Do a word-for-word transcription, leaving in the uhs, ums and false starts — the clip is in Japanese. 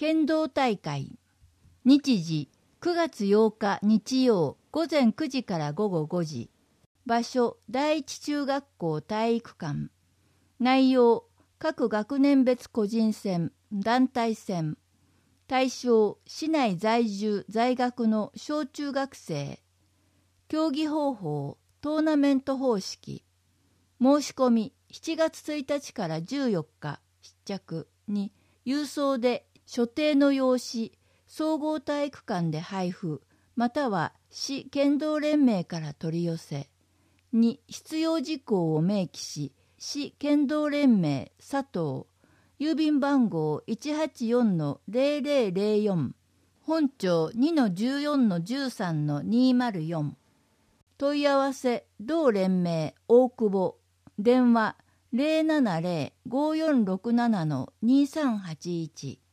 剣道大会。日時くがつようか日曜午前くじから午後ごじ。場所第一中学校体育館。内容各学年別個人戦、団体戦。対象市内在住在学の小中学生。競技方法トーナメント方式。申し込みしちがつついたちからじゅうよっか必着に郵送で所定の用紙総合体育館で配布または市剣道連盟から取り寄せ。に必要事項を明記し市剣道連盟佐藤郵便番号 いちはちよんのぜろぜろぜろよん 本町 にのじゅうよんのじゅうさんのにまるよん。問い合わせ同連盟大久保電話 ゼロななゼロ ごよんろくななのにさんはちいち